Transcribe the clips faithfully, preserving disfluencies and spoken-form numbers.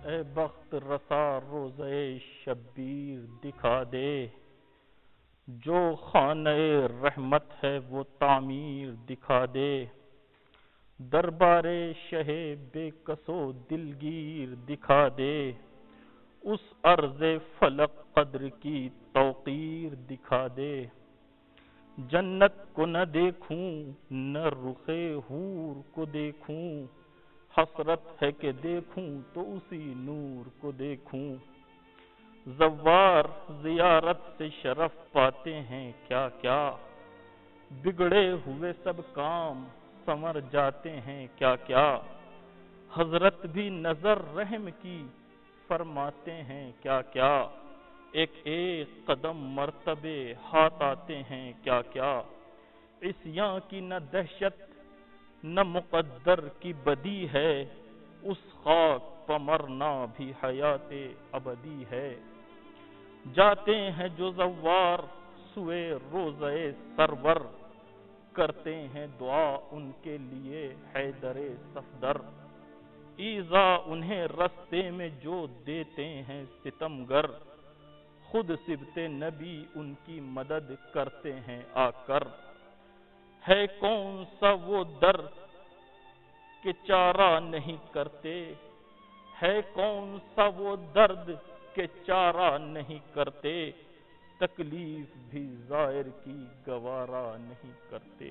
اے بخت رسا روزے شبیر دکھا دے، جو خانہ رحمت ہے وہ تعمیر دکھا دے، دربار شہ بے کس و دلگیر دکھا دے، اس عرض فلک قدر کی توقیر دکھا دے، جنت کو نہ دیکھوں نہ رخ حور کو دیکھوں، حسرت ہے کہ دیکھوں تو اسی نور کو دیکھوں، زوار زیارت سے شرف پاتے ہیں کیا کیا، بگڑے ہوئے سب کام سنور جاتے ہیں کیا کیا، حضرت بھی نظر رحم کی فرماتے ہیں کیا کیا، ایک ایک قدم مرتبے ہاتھ آتے ہیں کیا کیا، عصیاں کی نہ دہشت نہ مقدر کی بدی ہے، اس خاک پہ مرنا بھی حیات ابدی ہے، جاتے ہیں جو زوار سوئے روضہ سرور، کرتے ہیں دعا ان کے لیے حیدر صفدر، ایذا انہیں رستے میں جو دیتے ہیں ستمگر، خود صبت نبی ان کی مدد کرتے ہیں آ کر، ہے کون سا وہ در کہ چارہ نہیں کرتے، ہے کون سا وہ درد کہ چارہ نہیں کرتے، تکلیف بھی ظاہر کی گوارا نہیں کرتے۔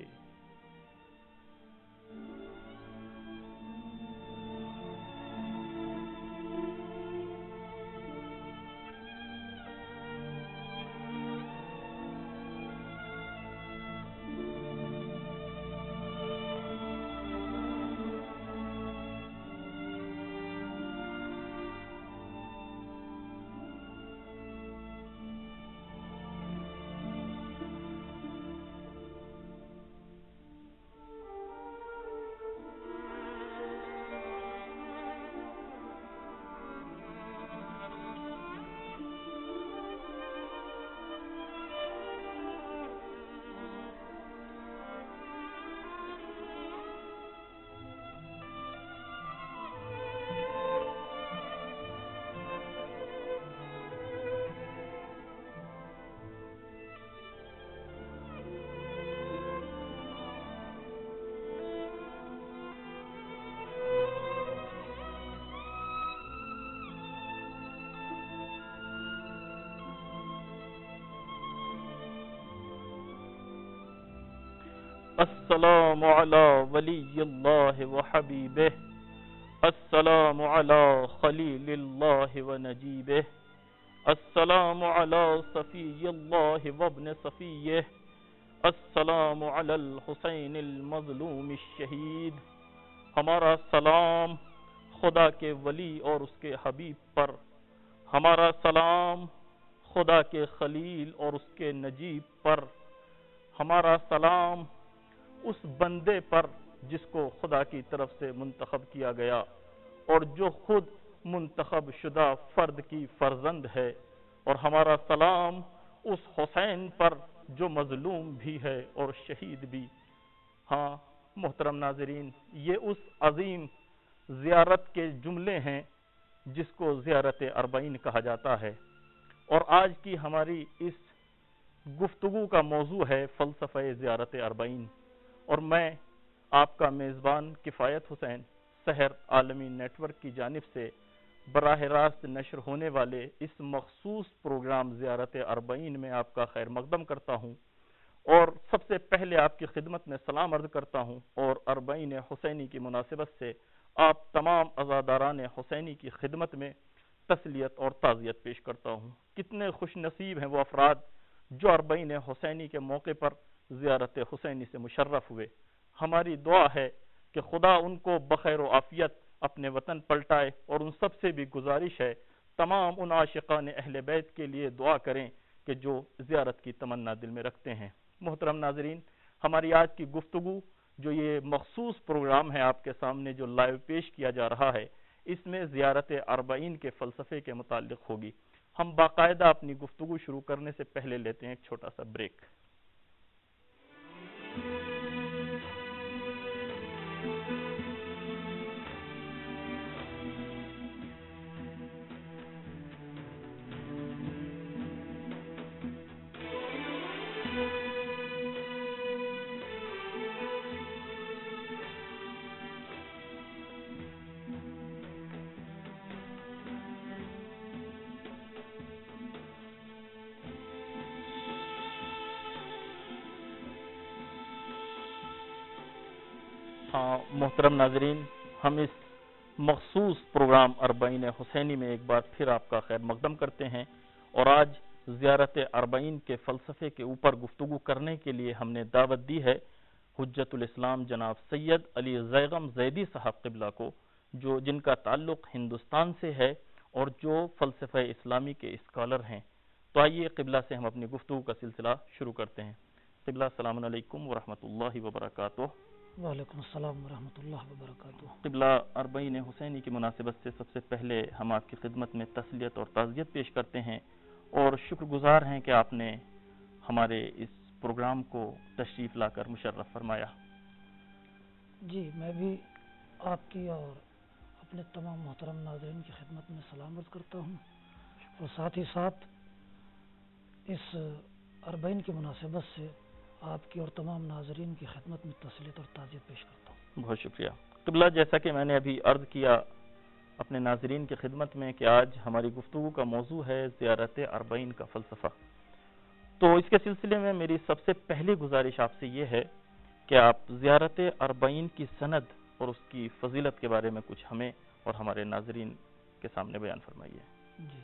السلام علی ولی اللہ و حبیبہ، السلام علی خلیل اللہ و نجیبہ، السلام علی صفی اللہ و ابن صفیہ، السلام علی الحسین المظلوم الشہید۔ ہمارا سلام خدا کے ولی اور اس کے حبیب پر، ہمارا سلام خدا کے خلیل اور اس کے نجیب پر، ہمارا سلام اس بندے پر جس کو خدا کی طرف سے منتخب کیا گیا اور جو خود منتخب شدہ فرد کی فرزند ہے، اور ہمارا سلام اس حسین پر جو مظلوم بھی ہے اور شہید بھی۔ ہاں محترم ناظرین، یہ اس عظیم زیارت کے جملے ہیں جس کو زیارت اربعین کہا جاتا ہے، اور آج کی ہماری اس گفتگو کا موضوع ہے فلسفہ زیارت اربعین، اور میں آپ کا میزبان کفایت حسین سحر عالمی نیٹ ورک کی جانب سے براہ راست نشر ہونے والے اس مخصوص پروگرام زیارت اربعین میں آپ کا خیر مقدم کرتا ہوں، اور سب سے پہلے آپ کی خدمت میں سلام عرض کرتا ہوں، اور اربعین حسینی کی مناسبت سے آپ تمام عزاداران حسینی کی خدمت میں تسلیت اور تعزیت پیش کرتا ہوں۔ کتنے خوش نصیب ہیں وہ افراد جو اربعین حسینی کے موقع پر زیارت حسینی سے مشرف ہوئے۔ ہماری دعا ہے کہ خدا ان کو بخیر و عافیت اپنے وطن پلٹائے، اور ان سب سے بھی گزارش ہے تمام ان عاشقان اہل بیت کے لیے دعا کریں کہ جو زیارت کی تمنا دل میں رکھتے ہیں۔ محترم ناظرین، ہماری آج کی گفتگو جو یہ مخصوص پروگرام ہے آپ کے سامنے جو لائیو پیش کیا جا رہا ہے، اس میں زیارت اربعین کے فلسفے کے متعلق ہوگی۔ ہم باقاعدہ اپنی گفتگو شروع کرنے سے پہلے لیتے ہیں ایک چھوٹا سا بریک۔ ہاں محترم ناظرین، ہم اس مخصوص پروگرام اربعین حسینی میں ایک بار پھر آپ کا خیر مقدم کرتے ہیں، اور آج زیارت اربعین کے فلسفے کے اوپر گفتگو کرنے کے لیے ہم نے دعوت دی ہے حجت الاسلام جناب سید علی زیغم زیدی صاحب قبلہ کو، جو جن کا تعلق ہندوستان سے ہے اور جو فلسفہ اسلامی کے اسکالر ہیں۔ تو آئیے قبلہ سے ہم اپنی گفتگو کا سلسلہ شروع کرتے ہیں۔ قبلہ السلام علیکم ورحمۃ اللہ وبرکاتہ۔ وعلیکم السلام ورحمۃ اللہ وبرکاتہ۔ قبلہ اربعین حسینی کی مناسبت سے سب سے پہلے ہم آپ کی خدمت میں تسلیت اور تعزیت پیش کرتے ہیں اور شکر گزار ہیں کہ آپ نے ہمارے اس پروگرام کو تشریف لا کر مشرف فرمایا۔ جی میں بھی آپ کی اور اپنے تمام محترم ناظرین کی خدمت میں سلام عرض کرتا ہوں، اور ساتھ ہی ساتھ اس اربعین کی مناسبت سے آپ کی اور تمام ناظرین کی خدمت میں تسلیت اور تعزیت پیش کرتا ہوں۔ بہت شکریہ قبلہ۔ جیسا کہ میں نے ابھی عرض کیا اپنے ناظرین کی خدمت میں کہ آج ہماری گفتگو کا موضوع ہے زیارت اربعین کا فلسفہ، تو اس کے سلسلے میں میری سب سے پہلی گزارش آپ سے یہ ہے کہ آپ زیارت اربعین کی سند اور اس کی فضیلت کے بارے میں کچھ ہمیں اور ہمارے ناظرین کے سامنے بیان فرمائیے۔ جی،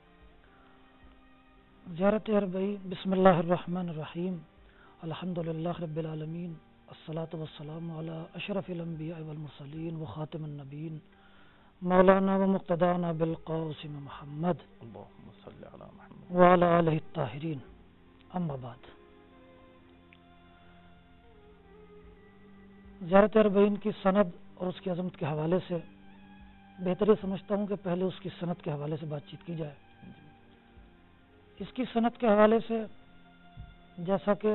زیارت اربعین، بسم اللہ الرحمن الرحیم، الحمد للہ رب العالمین، الصلاۃ والسلام علی اشرف الانبیاء والمرسلین وخاتم النبیین، مولانا و مقتدانا بالقاسم محمد اللہم صلی علی محمد وعلی آلہ الطاہرین، اما بعد۔ زیارت اربعین کی سند اور اس کی عظمت کے حوالے سے بہتر یہ سمجھتا ہوں کہ پہلے اس کی سند کے حوالے سے بات چیت کی جائے۔ اس کی سند کے حوالے سے جیسا کہ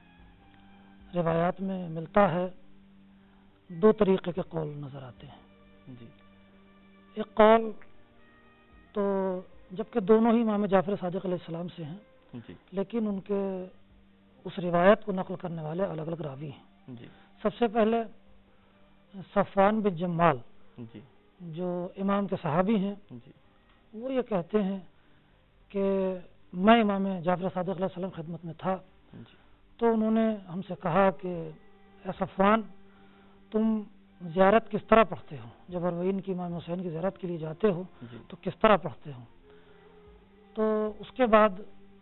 روایات میں ملتا ہے، دو طریقے کے قول نظر آتے ہیں۔ جی، ایک قول تو جبکہ دونوں ہی امام جعفر صادق علیہ السلام سے ہیں، جی، لیکن ان کے اس روایت کو نقل کرنے والے الگ الگ راوی ہیں۔ جی، سب سے پہلے صفوان بن جمال، جی، جو امام کے صحابی ہیں، جی، وہ یہ کہتے ہیں کہ میں امام جعفر صادق علیہ السلام خدمت میں تھا، جی، تو انہوں نے ہم سے کہا کہ اے صفوان، تم زیارت کس طرح پڑھتے ہو؟ جب اربعین کی امام حسین کی زیارت کے لیے جاتے ہو جی، تو کس طرح پڑھتے ہو؟ تو اس کے بعد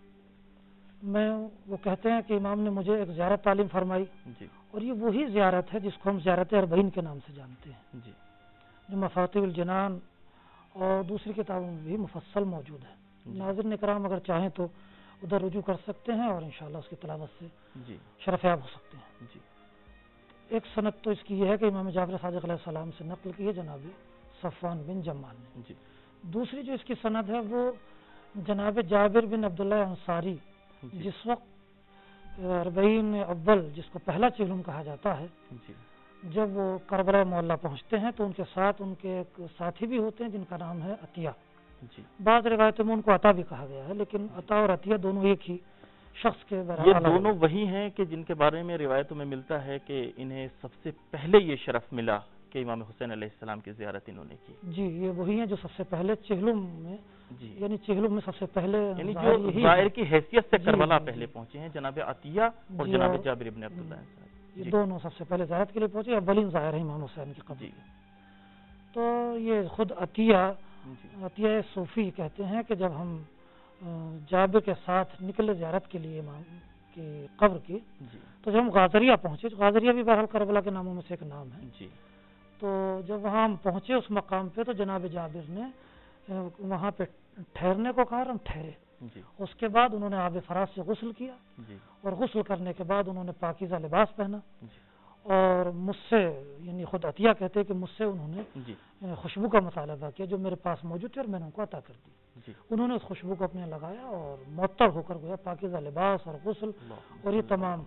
میں وہ کہتے ہیں کہ امام نے مجھے ایک زیارت تعلیم فرمائی، جی، اور یہ وہی زیارت ہے جس کو ہم زیارت اربعین کے نام سے جانتے ہیں، جی، جو مفاتیح الجنان اور دوسری کتابوں میں بھی مفصل موجود ہے۔ ناظرین کرام اگر چاہیں تو ادھر رجوع کر سکتے ہیں اور انشاءاللہ اس کی تلاوت سے جی، شرف یاب ہو سکتے ہیں۔ جی، ایک سند تو اس کی یہ ہے کہ امام جعفر صادق علیہ السلام سے نقل کی ہے جناب صفوان بن جمال نے۔ جی، دوسری جو اس کی سند ہے وہ جناب جابر بن عبداللہ انصاری، جی، جس وقت اربعین اول جس کو پہلا چہلم کہا جاتا ہے، جی، جب وہ کربلا معلیٰ پہنچتے ہیں تو ان کے ساتھ ان کے ایک ساتھی بھی ہوتے ہیں جن کا نام ہے عطیہ۔ جی، بعض روایتوں میں ان کو عطا بھی کہا گیا ہے، لیکن عطا اور عطیہ دونوں ایک ہی شخص کے یہ بہرحال دونوں وہی ہیں کہ جن کے بارے میں روایتوں میں ملتا ہے کہ انہیں سب سے پہلے یہ شرف ملا کہ امام حسین علیہ السلام کی زیارت انہوں نے کی۔ جی، یہ وہی ہیں جو سب سے پہلے چہلم میں، جی، یعنی چہلم میں سب سے پہلے یعنی ظاہر جو یہی ظاہر ہے۔ کی حیثیت سے جی، کربلا جی، پہلے جی۔ پہنچے ہیں، جناب عطیہ اور جی، جناب اور جابر ابن عبداللہ انصاری۔ یہ جی، دونوں سب سے پہلے زیارت کے لیے پہنچے، اولین ظاہر ہے امام حسین کی قبر۔ جی، تو یہ خود عطیہ جی، عطیہ صوفی کہتے ہیں کہ جب ہم جابر کے ساتھ نکلے زیارت کے لیے امام کی قبر کی، جی، تو جب ہم غازریہ پہنچے، غازریہ بھی بہرحال کربلا کے ناموں میں سے ایک نام ہے، جی، تو جب وہاں ہم پہنچے اس مقام پہ تو جناب جابر نے وہاں پہ ٹھہرنے کو کہا اور ہم ٹھہرے۔ جی، اس کے بعد انہوں نے آب فراز سے غسل کیا، جی، اور غسل کرنے کے بعد انہوں نے پاکیزہ لباس پہنا، جی، اور مجھ سے، یعنی خود عطیہ کہتے ہیں کہ مجھ سے انہوں نے جی، خوشبو کا مطالبہ کیا جو میرے پاس موجود تھی اور میں نے ان کو عطا کر دی۔ جی، انہوں نے اس خوشبو کو اپنے لگایا اور معطر ہو کر گویا پاکیزہ لباس اور غسل اور یہ تمام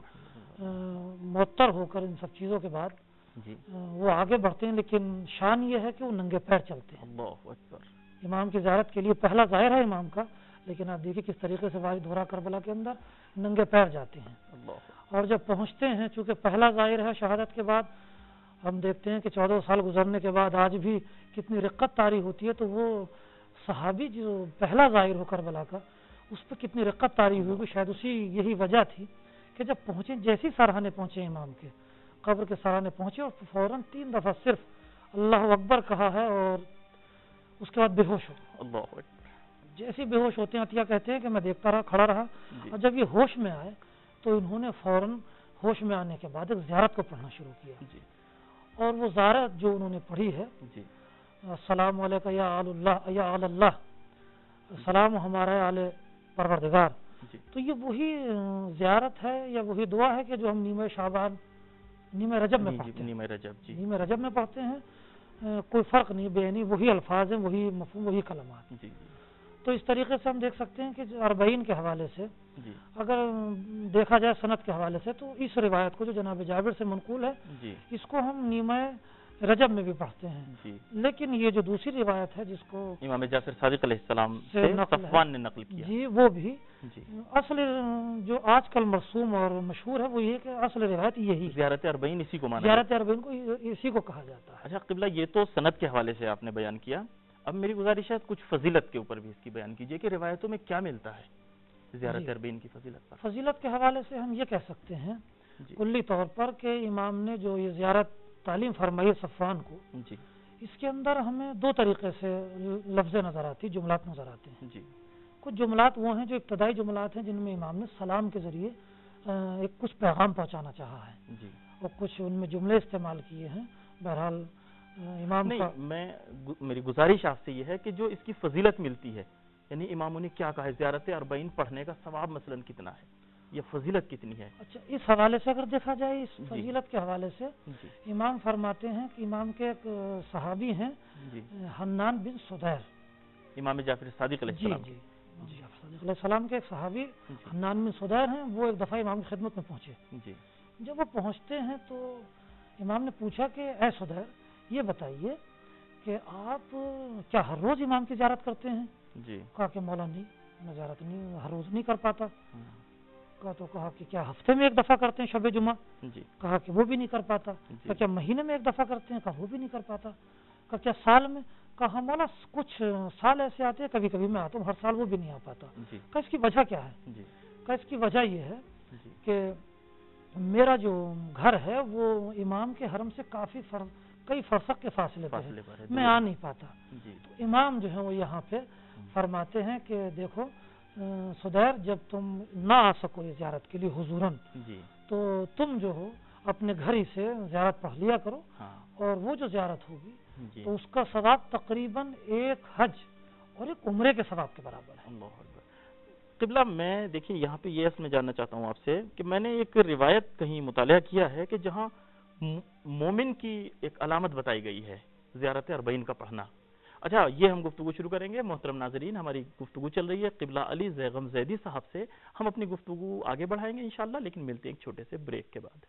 معطر ہو کر ان سب چیزوں کے بعد جی، وہ آگے بڑھتے ہیں، لیکن شان یہ ہے کہ وہ ننگے پیر چلتے ہیں۔ اللہ اکبر۔ امام کی زیارت کے لیے پہلا ظاہر ہے امام کا، لیکن آپ دیکھیے کس طریقے سے وارد ہو رہا کربلا کے اندر، ننگے پیر جاتے ہیں۔ اللہ، اور جب پہنچتے ہیں، چونکہ پہلا ظاہر ہے شہادت کے بعد، ہم دیکھتے ہیں کہ چودہ سال گزرنے کے بعد آج بھی کتنی رقت طاری ہوتی ہے، تو وہ صحابی جو پہلا ظاہر ہو کربلا کا، اس پہ کتنی رقت طاری ہوئی، شاید اسی یہی وجہ تھی کہ جب پہنچے، جیسی سراہنے پہنچے امام کے، قبر کے سرانے پہنچے اور فوراً تین دفعہ صرف اللہ اکبر کہا ہے اور اس کے بعد بے ہوش ہو. اللہ اکبر. جیسے بے ہوش ہوتے ہیں عطیہ کہتے ہیں کہ میں دیکھتا رہا, کھڑا رہا, اور جب یہ ہوش میں آئے تو انہوں نے فوراً ہوش میں آنے کے بعد ایک زیارت کو پڑھنا شروع کیا. اور وہ زیارت جو انہوں نے پڑھی ہے, السلام علیکم یا آل اللہ یا آل اللہ, سلام ہمارا آل پروردگار, تو یہ وہی زیارت ہے یا وہی دعا ہے کہ جو ہم نیمہ شعبان نیمہ رجب میں پڑھتے ہیں. نیمہ رجب نیمہ رجب میں پڑھتے ہیں, کوئی فرق نہیں, بے یعنی وہی الفاظ ہیں, وہی مفہوم, وہی کلمات. تو اس طریقے سے ہم دیکھ سکتے ہیں کہ اربعین کے حوالے سے اگر دیکھا جائے سند کے حوالے سے, تو اس روایت کو جو جناب جابر سے منقول ہے اس کو ہم نیمہ رجب میں بھی پڑھتے ہیں. لیکن یہ جو دوسری روایت ہے جس کو امام جعفر صادق علیہ السلام سے صفوان نے نقل کیا, جی وہ بھی اصل جو آج کل مرسوم اور مشہور ہے وہ یہ کہ اصل روایت یہی زیارت اربعین اسی کو مانا, زیارت اربعین کو اسی کو کہا جاتا ہے. اچھا قبلہ, یہ تو سند کے حوالے سے آپ نے بیان کیا, اب میری گزارش ہے کچھ فضیلت کے اوپر بھی اس کی بیان کیجئے کہ روایتوں میں کیا ملتا ہے زیارت اربعین کی فضیلت پر. فضیلت کے حوالے سے ہم یہ کہہ سکتے ہیں کلی طور پر کہ امام نے جو یہ زیارت تعلیم فرمائی صفوان کو, جی اس کے اندر ہمیں دو طریقے سے لفظ نظر آتی, جملات نظر آتے ہیں. جی کچھ جملات وہ ہیں جو ابتدائی جملات ہیں جن میں امام نے سلام کے ذریعے ایک کچھ پیغام پہنچانا چاہا ہے, جی اور کچھ ان میں جملے استعمال کیے ہیں. بہرحال امام نہیں, میں میری گزارش آپ سے یہ ہے کہ جو اس کی فضیلت ملتی ہے, یعنی اماموں نے کیا کہا ہے زیارت اربعین پڑھنے کا ثواب مثلا کتنا ہے, یہ فضیلت کتنی ہے. اچھا, اس حوالے سے اگر دیکھا جائے اس فضیلت کے حوالے سے امام فرماتے ہیں کہ امام کے ایک صحابی ہیں حنان بن سدیر, امام جعفر صادق علیہ السلام, جی جی صادق علیہ السلام کے ایک صحابی حنان بن سدیر ہیں. وہ ایک دفعہ امام کی خدمت میں پہنچے. جی جب وہ پہنچتے ہیں تو امام نے پوچھا کہ اے سدیر, یہ بتائیے کہ آپ کیا ہر روز امام کی زیارت کرتے ہیں؟ جی کہا کہ مولا نہیں, میں زیارت نہیں ہر روز نہیں کر پاتا. کہا تو کہا کہ کیا ہفتے میں ایک دفعہ کرتے ہیں شب جمعہ؟ جی کہا کہ وہ بھی نہیں کر پاتا. کہا کیا مہینے میں ایک دفعہ کرتے ہیں؟ کہا وہ بھی نہیں کر پاتا. کہا کیا سال میں؟ کہا مولا کچھ سال ایسے آتے ہیں کبھی کبھی میں آتا ہوں, ہر سال وہ بھی نہیں آ پاتا. کہا اس کی وجہ کیا ہے؟ کہا اس کی وجہ یہ ہے کہ میرا جو گھر ہے وہ امام کے حرم سے کافی فرق کئی فرسخ کے فاصلے پر ہے, میں آ نہیں پاتا. تو امام جو ہے وہ یہاں پہ فرماتے ہیں کہ دیکھو سدیر, جب تم نہ آ سکو یہ زیارت کے لیے حضوراً, تو تم جو ہو اپنے گھر ہی سے زیارت پڑھ لیا کرو, اور وہ جو زیارت ہوگی تو اس کا ثواب تقریباً ایک حج اور ایک عمرے کے ثواب کے برابر ہے. قبلہ, میں دیکھیں یہاں پہ یہ میں جاننا چاہتا ہوں آپ سے کہ میں نے ایک روایت کہیں مطالعہ کیا ہے کہ جہاں مومن کی ایک علامت بتائی گئی ہے زیارت اربعین کا پڑھنا. اچھا, یہ ہم گفتگو شروع کریں گے. محترم ناظرین, ہماری گفتگو چل رہی ہے قبلہ علی زیغم زیدی صاحب سے. ہم اپنی گفتگو آگے بڑھائیں گے انشاءاللہ, لیکن ملتے ہیں ایک چھوٹے سے بریک کے بعد.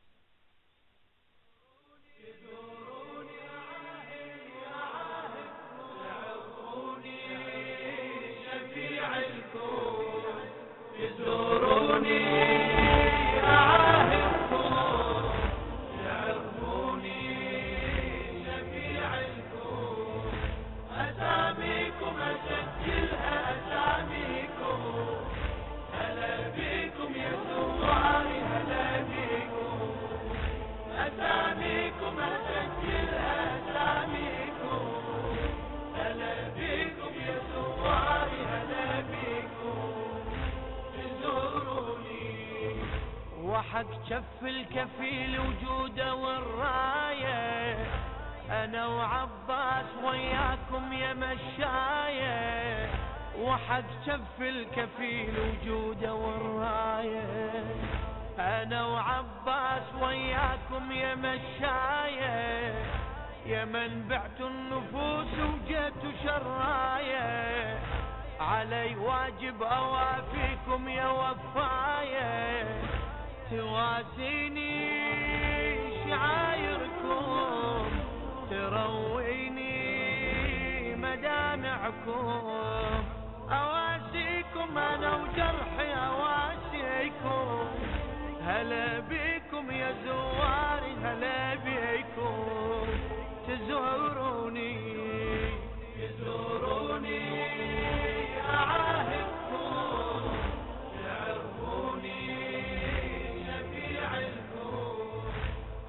حق شف الكفيل وجوده والراية, أنا وعباس وياكم يا مشاية. وحق شف الكفيل وجوده والراية, أنا وعباس وياكم يا مشاية. يا من بعت النفوس وجيت شراية, علي واجب أوافيكم يا وفاية. تواسيني شعايركم, ترويني مدامعكم, أواسيكم أنا وجرحي أواسيكم. هلا بيكم يا زواري, هلا بيكم تزوروني تزوروني أعاهدكم تعرفوني شفيعكم.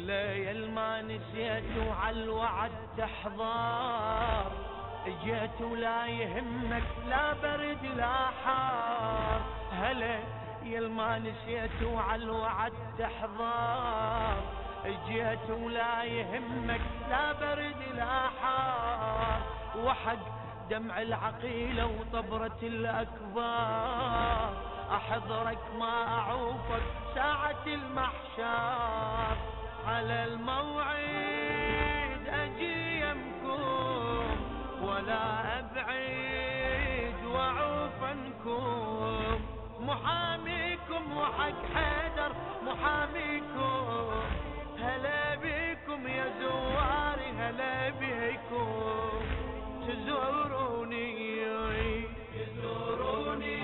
هلا يا الما نسيت وعلى الوعد تحضر، جيت ولا يهمك لا برد لا حار. هلا يا الما نسيت وعلى الوعد تحضر، جيت ولا يهمك لا برد لا حار. وحق دمع العقيلة وطبرة الأكبار، أحضرك ما أعوفك ساعة المحشر. على الموعد أجي يمكم ولا أبعد وأعوف عنكم، محاميكم وحق حيدر محاميكم. هلا بيكم يا زواري هلا بيكم، تزوروني تزوروني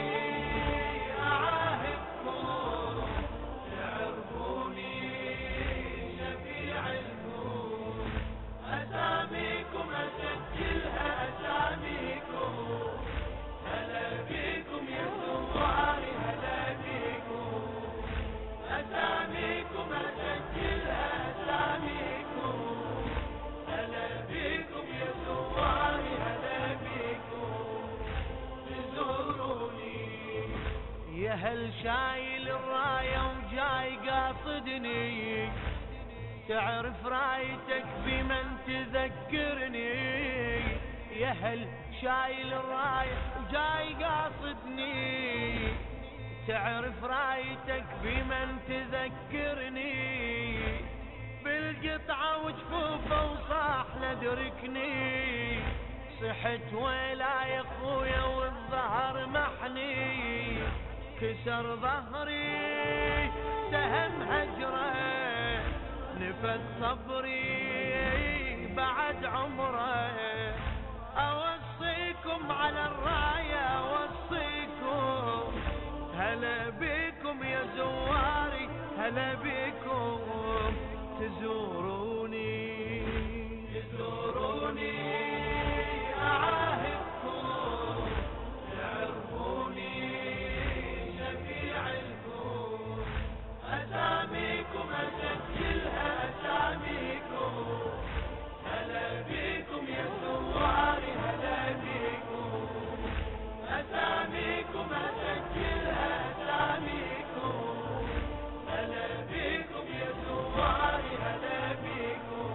أعاهدكم، تعرفوني شفيع الكون. أساميكم أسجلها أساميكم، هلا بيكم يا زواري هلا بيكم. أساميكم أسجلها أساميكم، هلا بيكم يا زواري هلا بيكم، تزوروني. يا هل شايل الراية وجاي قاصدني، تعرف رايتك بمن تذكرني. يا هل شايل الراية وجاي قاصدني، تعرف رايتك بمن تذكرني. بالقطعة وجفوفه وصاح لدركني، صحت ويلا يا اخويا والظهر محني. كسر ظهري سهم هجره، نفد صبري بعد عمره. اوصيكم على الراية اوصيكم، هلا بيكم يا زواري هلا بيكم، تزوروني تزوروني أعاهدكم، تعرفوني شفيع الكون. أساميكم أسجلها أساميكم، هلا بيكم يا زواري هلا بيكم. أساميكم أسجلها أساميكم، هلا بيكم يا زواري هلا بيكم،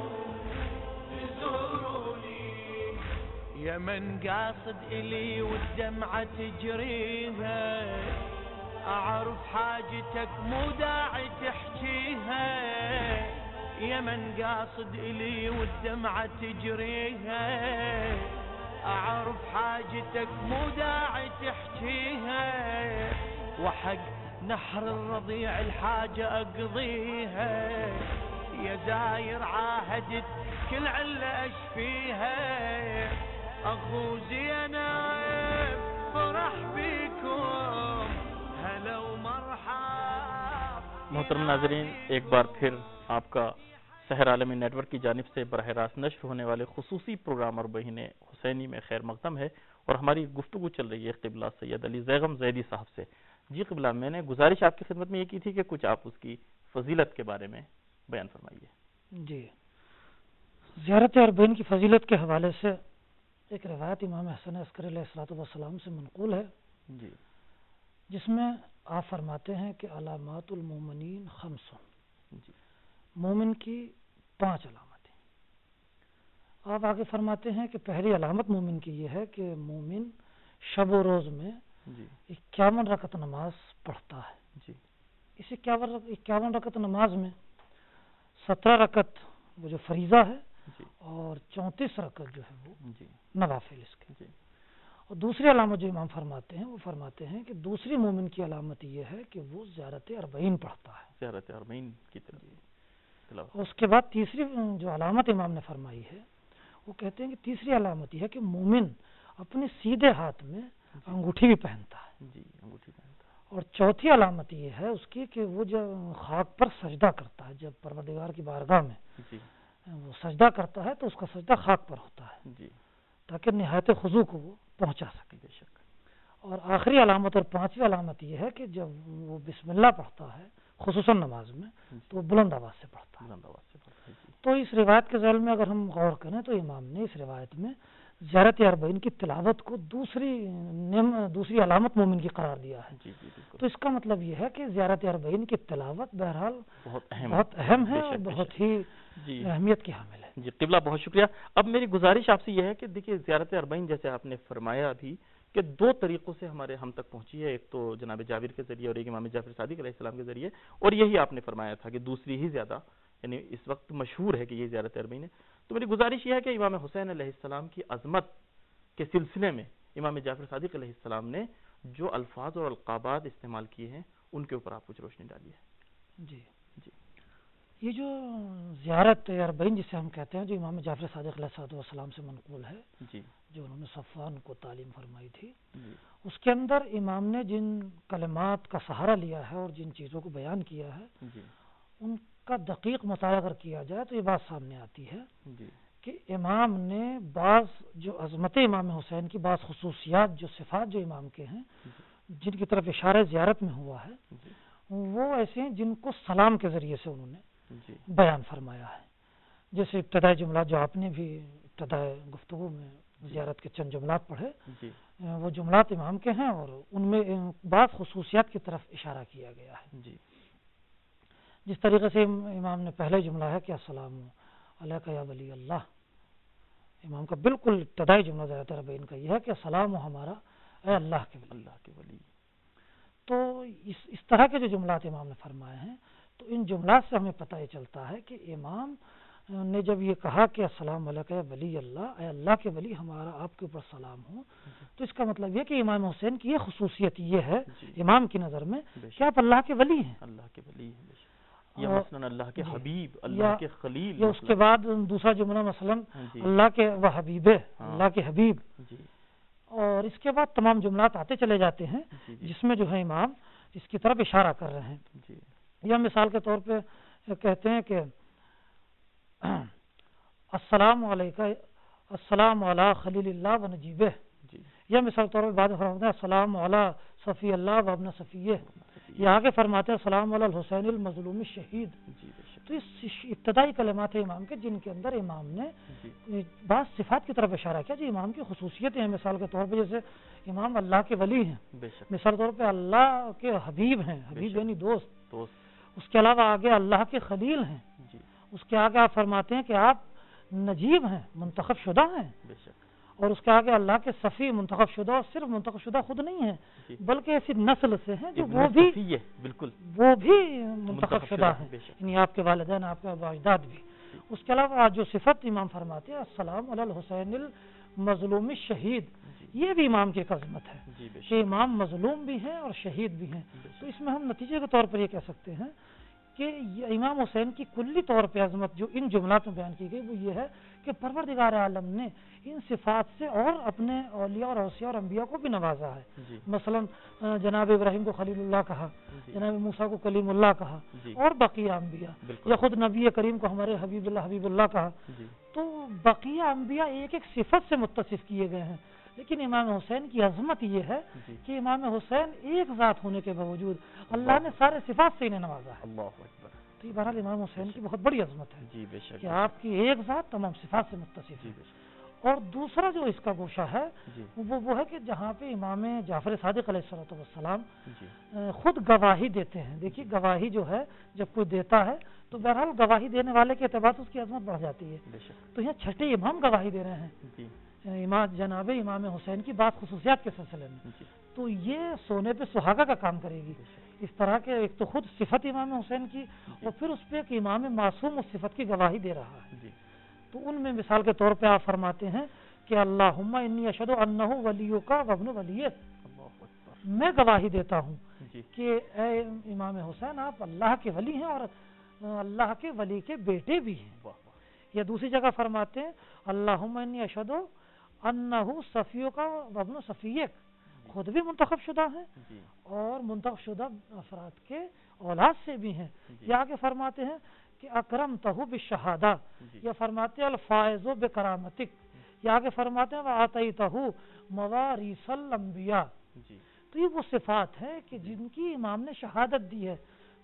تزوروني. يا من قاصد إلي والدمعة تجريها، أعرف حاجتك مو داعي تحكيها. يا من قاصد إلي والدمعة تجريها، أعرف حاجتك مو داعي تحكيها. وحق نحر الرضيع الحاجة أقضيها، يا زاير عاهدت كل علة أشفيها. أخو زينب فرح بيكم هلا ومرحب. मोहतरम नाजरीन, एक बार फिर आपका सहर आलमी नेटवर्क की जानिब से बरह रास्त नश्र होने वाले खुसूसी प्रोग्राम और बहिने हुसैनी में खैर मकदम है और हमारी गुफ्तगू चल रही है क़िबला सैयद अली ज़ैगम ज़ैदी साहब से। जी क़िबला, मैंने गुजारिश आपकी खिदमत में ये की थी कि कुछ आप उसकी फजीलत के बारे में बयान फरमाइए। जी, ज़ियारत अरबईन की फजीलत के हवाले से एक रवायत इमाम हसन अस्करी अलैहिस्सलाम से मनक़ूल है जी, जिसमें आप फरमाते हैं कि अलामातुल मोमिनीन खम्सुन, जी, मोमिन की पांच अलामतें। आप आगे फरमाते हैं कि पहली अलामत मोमिन की यह है कि मोमिन शब व रोज़ में इक्यावन रकत नमाज पढ़ता है। जी, इस इक्यावन इक्यावन रकत नमाज में सत्रह रकत वो जो फरीज़ा है जी, और चौंतीस रकत जो है वो जी, नवाफिल इसके। जी, और दूसरी अलामत जो इमाम फरमाते हैं वो फरमाते हैं कि दूसरी मोमिन की अलामत ये है कि वो ज़ियारत अरबईन पढ़ता है, ज़ियारत अरबईन की तरफ। उसके बाद तीसरी जो अलामत इमाम ने फरमाई है वो कहते हैं कि तीसरी अलामत यह है कि मोमिन अपने सीधे हाथ में अंगूठी भी पहनता है। जी, अंगूठी पहनता है। और चौथी अलामत ये है उसकी कि वो जब खाक पर सजदा करता है, जब परवरदिगार की बारगाह में जी, वो सजदा करता है तो उसका सजदा खाक पर होता है, जी, ताकि निहायत खुजू को वो पहुंचा सके। बेशक। और आखिरी अलामत और पांचवी अलामत यह है कि जब वो बिस्मिल्लाह पढ़ता है خصوصاً نماز میں تو وہ بلند آواز سے پڑھتا ہے. بلند آواز سے پڑھتا ہے جی. تو اس روایت کے ذیل میں اگر ہم غور کریں تو امام نے اس روایت میں زیارت اربعین کی تلاوت کو دوسری نعم دوسری علامت مومن کی قرار دیا ہے. جی جی بالکل. تو اس کا مطلب یہ ہے کہ زیارت اربعین کی تلاوت بہرحال بہت اہم بہت اہم ہے بے اور شک، بے بہت شک. ہی جی اہمیت کی حامل ہے. جی قبلہ بہت شکریہ. اب میری گزارش آپ سے یہ ہے کہ دیکھیے زیارت اربعین جیسے آپ نے فرمایا ابھی کہ دو طریقوں سے ہمارے ہم تک پہنچی ہے، ایک تو جناب جابر کے ذریعے اور ایک امام جعفر صادق علیہ السلام کے ذریعے، اور یہی آپ نے فرمایا تھا کہ دوسری ہی زیادہ یعنی اس وقت مشہور ہے کہ یہ زیارت اربعین ہے. تو میری گزارش یہ ہے کہ امام حسین علیہ السلام کی عظمت کے سلسلے میں امام جعفر صادق علیہ السلام نے جو الفاظ اور القابات استعمال کیے ہیں ان کے اوپر آپ کچھ روشنی ڈالیے. جی جی یہ جو زیارت اربعین جسے ہم کہتے ہیں جو امام جعفر صادق علیہ السلام سے منقول ہے، جی جو انہوں نے صفوان کو تعلیم فرمائی تھی، جی اس کے اندر امام نے جن کلمات کا سہارا لیا ہے اور جن چیزوں کو بیان کیا ہے جی ان کا دقیق مطالعہ اگر کیا جائے تو یہ بات سامنے آتی ہے جی کہ امام نے بعض جو عظمت امام حسین کی بعض خصوصیات جو صفات جو امام کے ہیں جن کی طرف اشارہ زیارت میں ہوا ہے جی وہ ایسے ہیں جن کو سلام کے ذریعے سے انہوں نے جی بیان فرمایا ہے. جیسے ابتدائی جملات جو آپ نے بھی ابتدائی گفتگو میں زیارت کے چند جملات پڑھے، جی وہ جملات امام کے ہیں اور ان میں بعض خصوصیات کی طرف اشارہ کیا گیا ہے. جی جس طریقے سے امام نے پہلے جملہ ہے کہ السلام علیک یا ولی اللہ، امام کا بالکل ابتدائی جملہ زیارت اربعین کا یہ ہے کہ السلام ہمارا اے اللہ کے ولی. اللہ کے ولی. تو اس اس طرح کے جو جملات امام نے فرمائے ہیں تو ان جملات سے ہمیں پتہ یہ چلتا ہے کہ امام نے جب یہ کہا کہ السلام علیکم ولی اللہ، اے اللہ کے ولی ہمارا آپ کے اوپر سلام ہو، تو اس کا مطلب یہ کہ امام حسین کی یہ خصوصیت یہ ہے امام کی نظر میں کہ آپ اللہ کے ولی ہیں. اللہ کے ولی ہیں یا مثلاً اللہ کے حبیب، اللہ یا کے خلیل. یا اس کے بعد دوسرا جملہ مثلاً اللہ کے وہ حبیب ہے، اللہ کے حبیب. جی اور اس کے بعد تمام جملات آتے چلے جاتے ہیں جس میں جو ہے امام اس کی طرف اشارہ کر رہے ہیں. جی یا مثال کے طور پہ کہتے ہیں کہ السلام علیکم السلام علی خلیل اللہ و نجیبہ، یا مثال طور پہ بعد فرماتے ہیں السلام علی صفی اللہ و ابن صفیہ، یا آگے فرماتے ہیں السلام علی الحسین المظلوم الشہید. تو اس ابتدائی کلمات امام کے جن کے اندر امام نے بعض صفات کی طرف اشارہ کیا جو امام کی خصوصیتیں ہیں. مثال کے طور پہ جیسے امام اللہ کے ولی ہیں، مثال طور پہ اللہ کے حبیب ہیں، حبیب یعنی دوست. اس کے علاوہ آگے اللہ کے خلیل ہیں. اس کے آگے آپ فرماتے ہیں کہ آپ نجیب ہیں، منتخب شدہ ہیں. اور اس کے آگے اللہ کے صفی منتخب شدہ، اور صرف منتخب شدہ خود نہیں ہیں بلکہ ایسی نسل سے ہیں جو وہ بھی بالکل وہ بھی منتخب شدہ ہیں، یعنی آپ کے والدین، آپ کے اجداد بھی. اس کے علاوہ جو صفت امام فرماتے ہیں السلام علی الحسین المظلوم الشہید، یہ بھی امام کی ایک عظمت ہے کہ امام مظلوم بھی ہیں اور شہید بھی ہیں. تو اس میں ہم نتیجے کے طور پر یہ کہہ سکتے ہیں کہ امام حسین کی کلی طور پہ عظمت جو ان جملات میں بیان کی گئی وہ یہ ہے کہ پروردگار عالم نے ان صفات سے اور اپنے اولیاء اور اوصیاء اور انبیاء کو بھی نوازا ہے. مثلا جناب ابراہیم کو خلیل اللہ کہا، جناب موسیٰ کو کلیم اللہ کہا، اور بقیہ انبیاء، یا خود نبی کریم کو ہمارے حبیب اللہ حبیب اللہ کہا. تو بقیہ انبیاء ایک ایک صفت سے متصف کیے گئے ہیں، لیکن امام حسین کی عظمت یہ ہے کہ امام حسین ایک ذات ہونے کے باوجود اللہ نے سارے صفات سے انہیں نوازا ہے. اللہ اکبر. تو یہ بہرحال امام حسین کی بہت بڑی عظمت ہے جی بے شک کہ آپ کی ایک ذات تمام صفات سے متصف ہے. اور دوسرا جو اس کا گوشہ ہے وہ وہ ہے کہ جہاں پہ امام جعفر صادق علیہ الصلوۃ والسلام خود گواہی دیتے ہیں. دیکھیے گواہی جو ہے جب کوئی دیتا ہے تو بہرحال گواہی دینے والے کے اعتبار سے اس کی عظمت بڑھ جاتی ہے. تو یہاں چھٹے امام گواہی دے رہے ہیں امام جناب امام حسین کی بات خصوصیات کے سلسلے میں، تو یہ سونے پہ سہاگا کا کام کرے گی. اس طرح کے ایک تو خود صفت امام حسین کی اور پھر اس پہ ایک امام معصوم اس صفت کی گواہی دے رہا ہے. تو ان میں مثال کے طور پہ آپ فرماتے ہیں کہ اللہم انی اشہد انہ ولیک و ابن ولیک، میں گواہی دیتا ہوں کہ اے امام حسین آپ اللہ کے ولی ہیں اور اللہ کے ولی کے بیٹے بھی ہیں. یا دوسری جگہ فرماتے ہیں اللہم انی اشہد انہ صفیک و ابن صفیک، خود بھی منتخب شدہ ہیں اور منتخب شدہ افراد کے اولاد سے بھی ہیں. یا آگے فرماتے ہیں کہ اکرمتہ بالشہادہ، یا فرماتے ہیں الفائز بکرامتک، یا آگے فرماتے ہیں وآتیتہ مواریث الانبیاء. تو یہ وہ صفات ہے کہ جن کی امام نے شہادت دی ہے.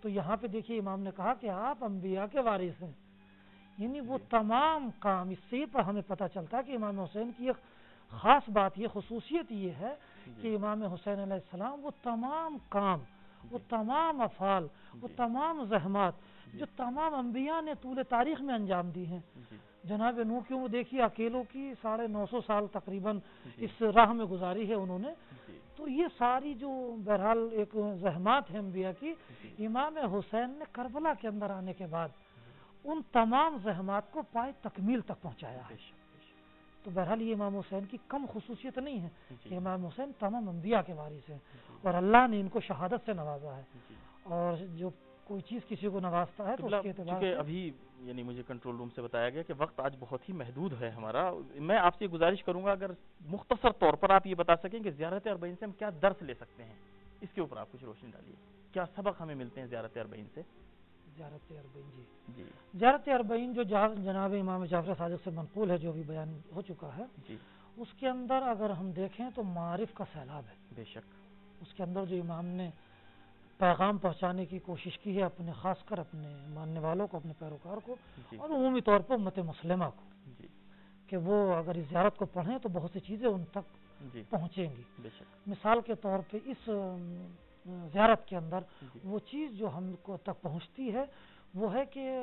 تو یہاں پہ دیکھیے امام نے کہا کہ آپ انبیاء کے وارث ہیں، یعنی وہ تمام کام، اس سے پر ہمیں پتہ چلتا ہے کہ امام حسین کی ایک خاص بات، یہ خصوصیت یہ ہے کہ امام حسین علیہ السلام وہ تمام کام، وہ تمام افعال، وہ تمام زحمات جو تمام انبیاء نے طول تاریخ میں انجام دی ہیں، جناب نوح کی وہ دیکھیے اکیلوں کی ساڑھے نو سو سال تقریباً اس راہ میں گزاری ہے انہوں نے، تو یہ ساری جو بہرحال ایک زحمات ہیں انبیاء کی، امام حسین نے کربلا کے اندر آنے کے بعد ان تمام زحمات کو پائے تکمیل تک پہنچایا ہے۔ تو بہرحال یہ امام حسین کی کم خصوصیت نہیں ہے کہ امام حسین تمام انبیاء کے وارث ہیں، اور اللہ نے ان کو شہادت سے نوازا ہے، اور جو کوئی چیز کسی کو نوازتا ہے تو اس کے اعتبار سے ابھی یعنی مجھے کنٹرول روم سے بتایا گیا کہ وقت آج بہت ہی محدود ہے ہمارا، میں آپ سے گزارش کروں گا اگر مختصر طور پر آپ یہ بتا سکیں کہ زیارت اربعین سے ہم کیا درس لے سکتے ہیں، اس کے اوپر آپ کچھ روشنی ڈالیے، کیا سبق ہمیں ملتے ہیں زیارت اربعین سے؟ زیارت اربعین جی جی زیارت اربعین جو جناب امام جعفر صادق سے منقول ہے، جو بھی بیان ہو چکا ہے، جی اس کے اندر اگر ہم دیکھیں تو معارف کا سیلاب ہے بے شک۔ اس کے اندر جو امام نے پیغام پہنچانے کی کوشش کی ہے اپنے، خاص کر اپنے ماننے والوں کو، اپنے پیروکار کو، اور عمومی طور پر امت مسلمہ کو، جی کہ وہ اگر اس زیارت کو پڑھیں تو بہت سی چیزیں ان تک جی پہنچیں گی۔ بے شک۔ مثال کے طور پہ اس زیارت کے اندر وہ چیز جو ہم کو تک پہنچتی ہے وہ ہے کہ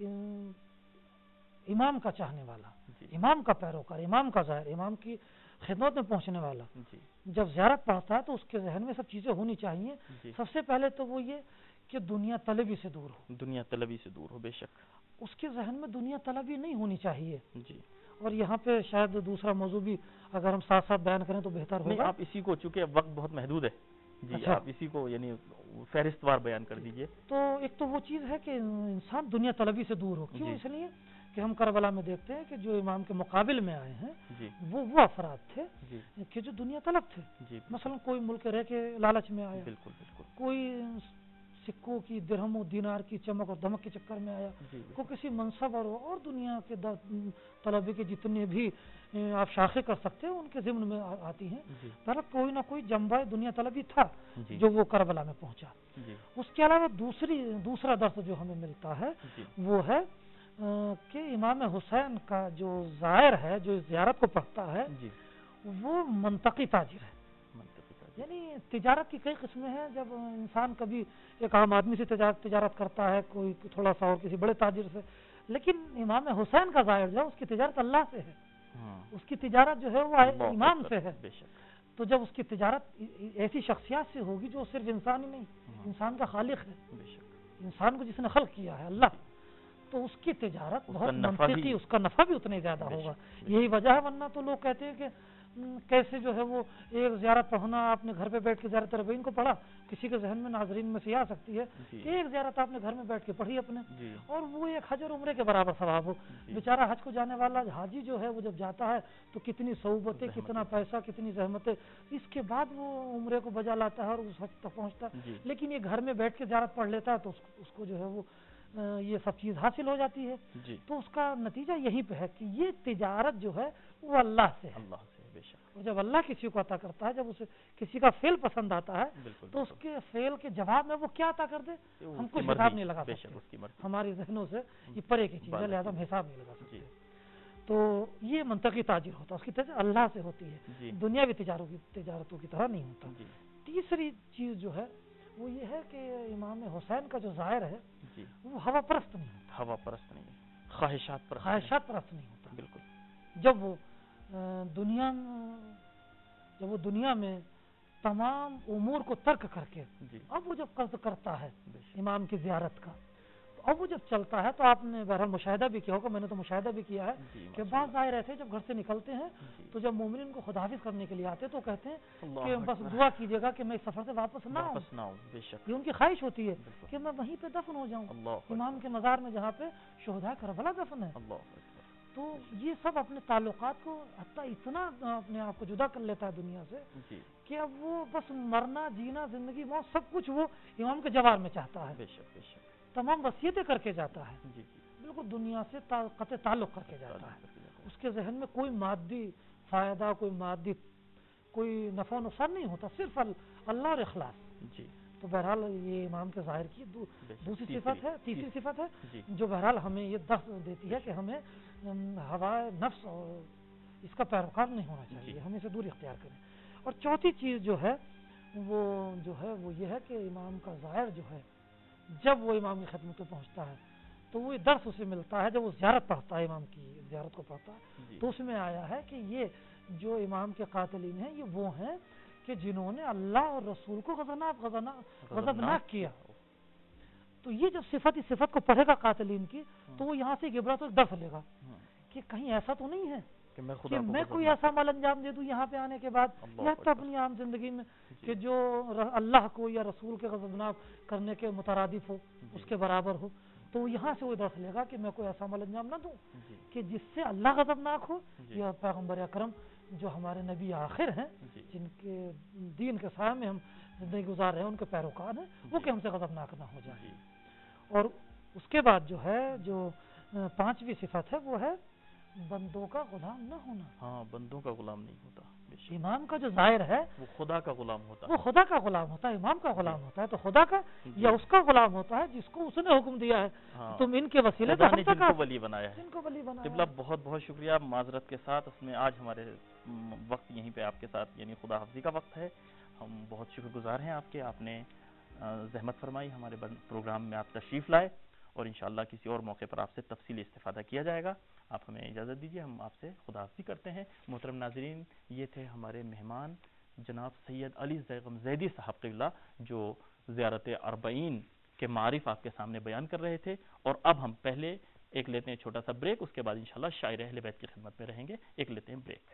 امام کا چاہنے والا، امام کا پیروکار، امام کا ظاہر، امام کی خدمت میں پہنچنے والا جب زیارت پڑھتا ہے تو اس کے ذہن میں سب چیزیں ہونی چاہیے۔ سب سے پہلے تو وہ یہ کہ دنیا طلبی سے دور ہو، دنیا طلبی سے دور ہو، بے شک۔ اس کے ذہن میں دنیا طلبی نہیں ہونی چاہیے۔ جی، اور یہاں پہ شاید دوسرا موضوع بھی اگر ہم ساتھ ساتھ بیان کریں تو بہتر ہوگا۔ آپ اسی کو، چونکہ وقت بہت محدود ہے، جی آپ اسی کو یعنی فہرست وار بیان کر دیجئے۔ تو ایک تو وہ چیز ہے کہ انسان دنیا طلبی سے دور ہو، کیوں؟ اس لیے کہ ہم کربلا میں دیکھتے ہیں کہ جو امام کے مقابل میں آئے ہیں وہ وہ افراد تھے کہ جو دنیا طلب تھے، مثلا کوئی ملک رہ کے لالچ میں آیا، بالکل بالکل، کوئی سکوں کی، درہم و دینار کی چمک اور دمک کے چکر میں آیا، کوئی کسی منصب اور اور دنیا کے طلبی کے جتنے بھی آپ شاخیں کر سکتے ہیں ان کے ضمن میں آتی ہیں، پر کوئی نہ کوئی جنبہ دنیا طلبی تھا جو وہ کربلا میں پہنچا۔ اس کے علاوہ دوسری دوسرا درس جو ہمیں ملتا ہے وہ ہے کہ امام حسین کا جو زائر ہے، جو زیارت کو پڑھتا ہے، وہ منطقی تاجر ہے۔ یعنی تجارت کی کئی قسمیں ہیں، جب انسان کبھی ایک عام آدمی سے تجارت تجارت کرتا ہے، کوئی تھوڑا سا اور کسی بڑے تاجر سے، لیکن امام حسین کا زائر جو ہے اس کی تجارت اللہ سے ہے، اس کی تجارت جو ہے وہ امام سے ہے۔ تو جب اس کی تجارت ایسی شخصیات سے ہوگی جو صرف انسان ہی نہیں، انسان کا خالق ہے، انسان کو جس نے خلق کیا ہے اللہ، تو اس کی تجارت بہت منطقی، اس کا نفع بھی اتنا زیادہ ہوگا۔ یہی وجہ ہے، ورنہ تو لوگ کہتے ہیں کہ کیسے جو ہے وہ ایک زیارت پڑھنا، آپ نے گھر پہ بیٹھ کے زیارت اربعین کو پڑھا، کسی کے ذہن میں ناظرین میں سے آ سکتی ہے کہ ایک زیارت آپ نے گھر میں بیٹھ کے پڑھی اپنے، اور وہ ایک حج اور عمرے کے برابر ثواب ہو۔ بیچارہ حج کو جانے والا حاجی جو ہے وہ جب جاتا ہے تو کتنی صعوبتیں، کتنا پیسہ، کتنی زحمتیں، اس کے بعد وہ عمرے کو بجا لاتا ہے اور اس حج تک پہنچتا ہے، لیکن یہ گھر میں بیٹھ کے زیارت پڑھ لیتا ہے تو اس کو جو ہے وہ یہ سب چیز حاصل ہو جاتی ہے۔ تو اس کا نتیجہ یہی پہ ہے کہ یہ تجارت جو ہے وہ اللہ سے ہے، اور جب اللہ کسی کو عطا کرتا ہے، جب اسے کسی کا فعل پسند آتا ہے تو اس کے فعل کے جواب میں وہ کیا عطا کر دے ہم کچھ حساب نہیں لگا سکتے، ہماری ذہنوں سے یہ پرے کی چیز ہے، لہذا ہم حساب نہیں لگا سکتے۔ تو یہ منطقی تاجر ہوتا ہے، اس کی تجارت اللہ سے ہوتی ہے، دنیاوی تجارتوں کی تجارتوں کی طرح نہیں ہوتا۔ تیسری چیز جو ہے وہ یہ ہے کہ امام حسین کا جو ظاہر ہے وہ ہوا پرست نہیں ہوتا، ہوا پرست نہیں، خواہشات پرست خواہشات پرست نہیں ہوتا۔ بالکل، جب وہ دنیا جب وہ دنیا میں تمام امور کو ترک کر کے اب وہ جب قصد کرتا ہے امام کی زیارت کا، تو اب وہ جب چلتا ہے تو آپ نے بہرحال مشاہدہ بھی کیا ہوگا، میں نے تو مشاہدہ بھی کیا ہے کہ بعض ظاہر ایسے جب گھر سے نکلتے ہیں تو جب مومنین کو خداحافظ کرنے کے لیے آتے تو کہتے ہیں کہ بس دعا کیجیے گا کہ میں اس سفر سے واپس نہ آؤں، یہ ان کی خواہش ہوتی ہے کہ میں وہیں پہ دفن ہو جاؤں، امام کے مزار میں جہاں پہ شہداء کربلا دفن ہے۔ تو یہ سب اپنے تعلقات کو حتیٰ اتنا اپنے آپ کو جدا کر لیتا ہے دنیا سے کہ اب وہ بس مرنا، جینا، زندگی، موت سب کچھ وہ امام کے جوار میں چاہتا ہے، تمام وصیتیں کر کے جاتا ہے، بالکل دنیا سے قطع تعلق کر کے جاتا ہے، اس کے ذہن میں کوئی مادی فائدہ، کوئی مادی کوئی نفع و نقصان نہیں ہوتا، صرف اللہ اور اخلاص۔ تو تو بہرحال یہ امام کے ظاہر کی دو, دوسری صفت ہے, تیسری صفت ہے جی. جو بہرحال ہمیں یہ درس دیتی ہے کہ ہمیں ہوائے نفس اور اس کا پیروکار نہیں ہونا چاہیے, جی. ہم اسے دور اختیار کریں. اور چوتھی چیز جو ہے وہ جو ہے وہ یہ ہے کہ امام کا ظاہر جو ہے جب وہ امام کی خدمت میں پہنچتا ہے تو وہ درس اسے ملتا ہے, جب وہ زیارت پڑھتا ہے, امام کی زیارت کو پڑھتا ہے جی. تو اس میں آیا ہے کہ یہ جو امام کے قاتلین ہیں یہ وہ ہیں کہ جنہوں نے اللہ اور رسول کو غضبناک غضبناک کیا. تو یہ جب صفت اس صفت کو پڑھے گا قاتلین کی تو وہ یہاں سے عبرت اور درس لے گا کہ کہیں ایسا تو نہیں ہے کہ میں, کہ میں کوئی ایسا عمل انجام دے دوں یہاں پہ آنے کے بعد یا تو اپنی عام زندگی میں کہ جو اللہ کو یا رسول کے غضبناک کرنے کے مترادف ہو, اس کے برابر ہو. تو وہ یہاں سے وہ درس لے گا کہ میں کوئی ایسا عمل انجام نہ دوں کہ جس سے اللہ غضبناک ہو, یا پیغمبر اکرم جو ہمارے نبی آخر ہیں, جن کے دین کے سایہ میں ہم زندگی گزار رہے ہیں, ان کے پیروکار ہیں, وہ کہ ہم سے غضبناک نہ ہو جائے. اور اس کے بعد جو ہے جو پانچویں صفت ہے وہ ہے بندوں کا غلام نہ ہونا. ہاں, بندوں کا غلام نہیں ہوتا. امام کا جو ظاہر ہے وہ خدا کا غلام ہوتا ہے, وہ خدا کا غلام ہوتا ہے, امام کا غلام ہوتا ہے. تو خدا کا یا اس کا غلام ہوتا ہے جس کو اس نے حکم دیا ہے, تم ان کے وسیلے سے جن کو ولی بنایا ہے. جن کو ولی بنایا. قبلہ بہت بہت شکریہ. معذرت کے ساتھ اس میں آج ہمارے وقت یہیں پہ آپ کے ساتھ یعنی خدا حافظی کا وقت ہے. ہم بہت شکر گزار ہیں آپ کے, آپ نے زحمت فرمائی, ہمارے پروگرام میں آپ تشریف لائے, اور انشاءاللہ کسی اور موقع پر آپ سے تفصیلی استفادہ کیا جائے گا. آپ ہمیں اجازت دیجیے, ہم آپ سے خدا حافظی کرتے ہیں. محترم ناظرین, یہ تھے ہمارے مہمان جناب سید علی زیغم زیدی صاحب قبلہ, جو زیارت اربعین کے معارف آپ کے سامنے بیان کر رہے تھے. اور اب ہم پہلے ایک لیتے ہیں چھوٹا سا بریک, اس کے بعد انشاءاللہ شاعر اہل بیت کی خدمت میں رہیں گے. ایک لیتے ہیں بریک.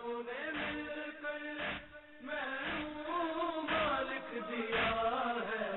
دیا ہے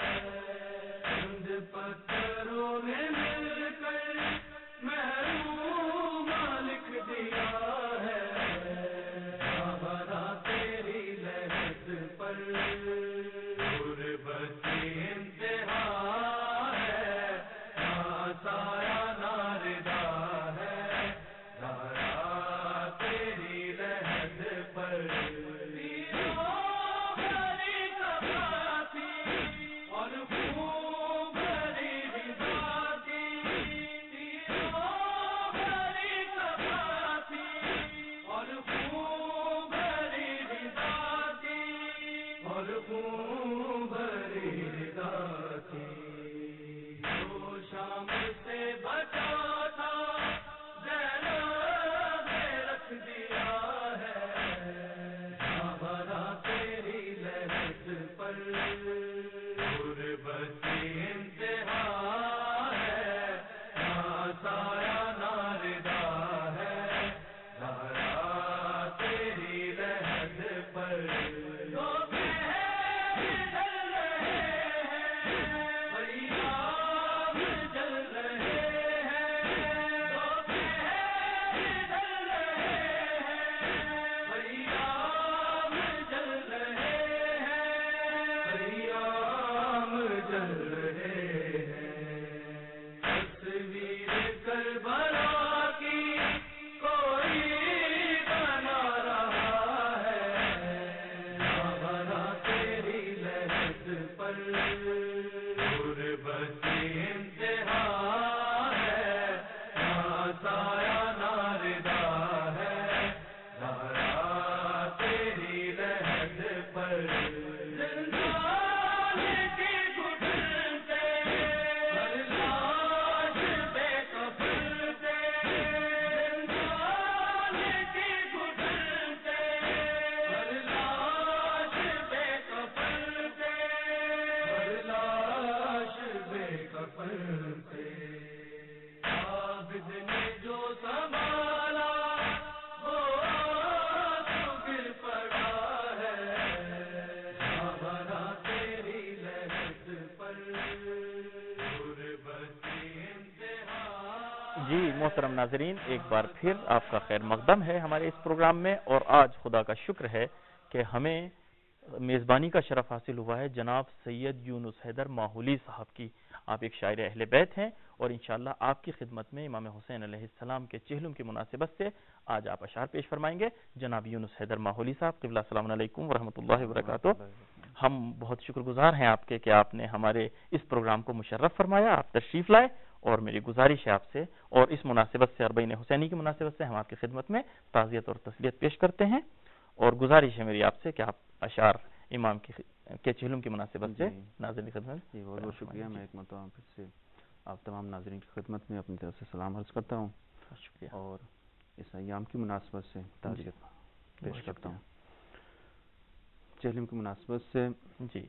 جی محترم ناظرین، ایک بار پھر آپ کا خیر مقدم ہے ہمارے اس پروگرام میں، اور آج خدا کا شکر ہے کہ ہمیں میزبانی کا شرف حاصل ہوا ہے جناب سید یونس حیدر ماحولی صاحب کی۔ آپ ایک شاعر اہل بیت ہیں اور انشاءاللہ آپ کی خدمت میں امام حسین علیہ السلام کے چہلم کی مناسبت سے آج آپ اشعار پیش فرمائیں گے۔ جناب یونس حیدر ماحولی صاحب، قبلہ السلام علیکم ورحمۃ اللہ وبرکاتہ۔ ہم بہت شکر گزار ہیں آپ کے کہ آپ نے ہمارے اس پروگرام کو مشرف فرمایا، آپ تشریف لائے، اور میری گزارش ہے آپ سے، اور اس مناسبت سے اربعین حسینی کی مناسبت سے ہم آپ کی خدمت میں تعزیت اور تسلیت پیش کرتے ہیں، اور گزارش ہے میری آپ سے کہ آپ اشعار امام کی کے چہلم کی مناسبت سے ناظرین کی خدمت۔ جی بہت بہت شکریہ۔ میں ایک مرتبہ پھر سے آپ تمام ناظرین کی خدمت میں اپنی طرف سے سلام عرض کرتا ہوں، شکریہ، اور اس ایام کی مناسبت سے تعزیت پیش کرتا ہوں۔ چہلم کی مناسبت سے جی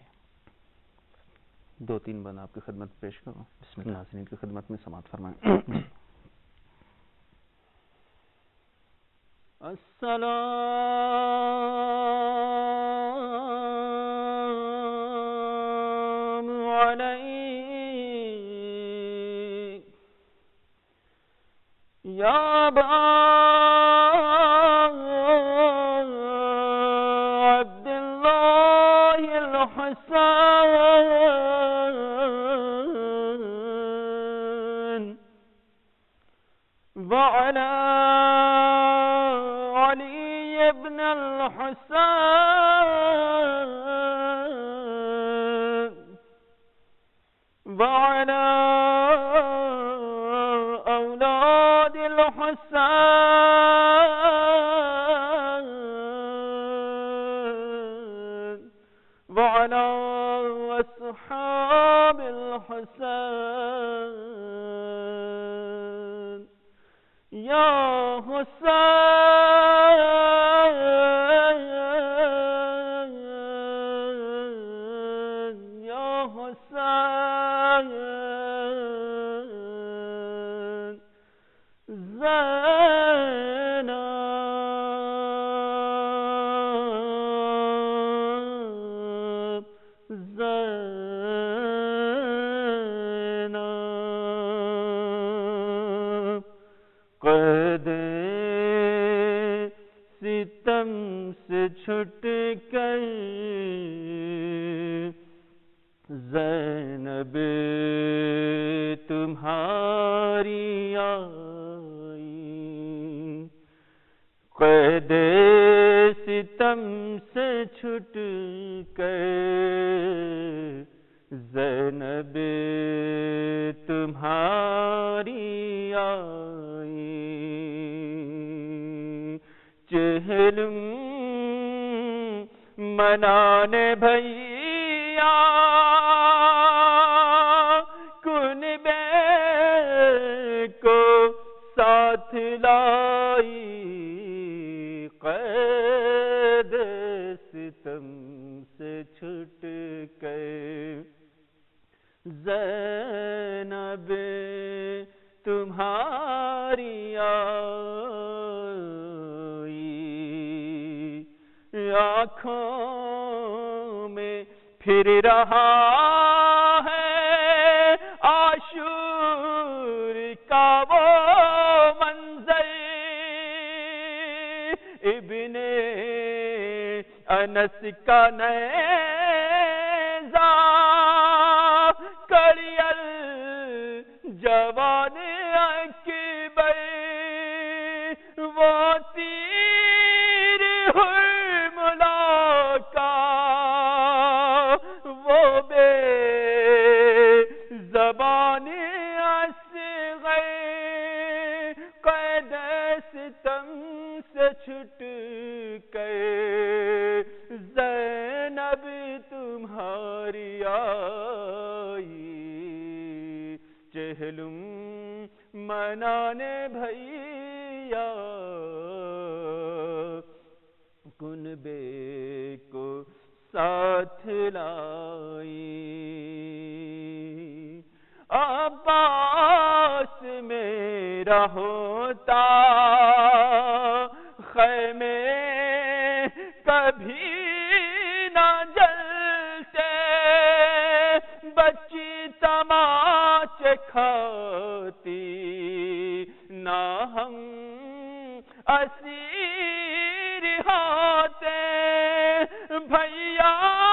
دو تین بند آپ کی خدمت پیش کروں، بسم اللہ۔ ناظرین کی خدمت میں سماعت فرمائیں۔ السلام علیک یا ابا عبد اللہ الحسین وعلی علی ابن الحسین وعلی اولاد الحسین وعلی اصحاب الحسین یا حسین یا حسین زینب زینب قید ستم سے چھٹ کر زینب تمہاری آئی، قید ستم سے چھٹ کر زینب تمہاری آئی، چہلم منانے بھیا کنبے کو ساتھ لائی، قید ستم سے چھٹ کر زینب تمہاری آئی، آنکھوں میں پھر رہا ہے عاشور کا وہ منظر، ابن انس کا نیزہ کڑیل جوان اکبر، وہ تیر حرملا کا وہ بے زبان اصغر، قید ستم سے چھٹ کر زینب تمہاری آئی، چہلم منانے بھیا کنبے کو ساتھ لائی، عباس میرا ہوتا خیمے کبھی نہ جلتے، بچی تماچے کھاتی اسیر ہوتے بھیا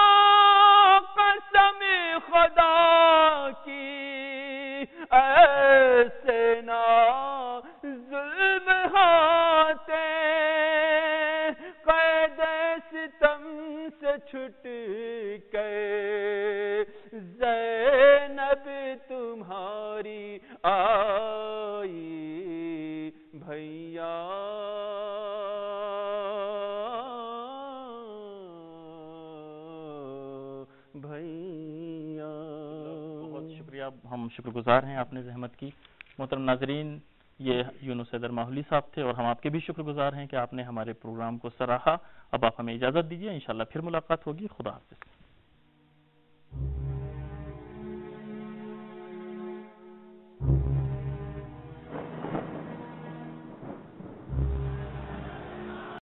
قسم خدا کی ایسے نہ ظلم ہوتے قید ستم سے چھٹ کے زینب تمہاری آئی بھیا بھیا. بہت شکریہ, ہم شکر گزار ہیں آپ نے زحمت کی. محترم ناظرین, یہ یونس حیدر ماحولی صاحب تھے اور ہم آپ کے بھی شکر گزار ہیں کہ آپ نے ہمارے پروگرام کو سراہا. اب آپ ہمیں اجازت دیجیے, انشاءاللہ پھر ملاقات ہوگی. خدا حافظ.